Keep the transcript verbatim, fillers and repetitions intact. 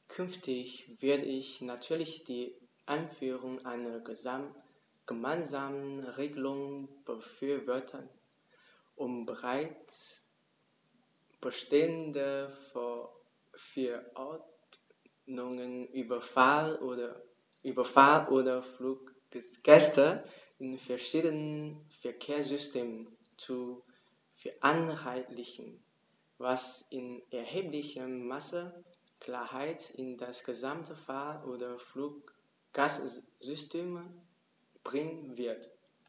Künftig werde ich natürlich die Einführung einer gesam gemeinsamen Regelung befürworten, um bereits bestehende Ver Verordnungen über Fahr- oder, über Fahr- oder Fluggäste in verschiedenen Verkehrssystemen zu vereinheitlichen, was in erheblichem Maße Klarheit in das gesamte Fahr- oder Fluggastensystem bringen wird.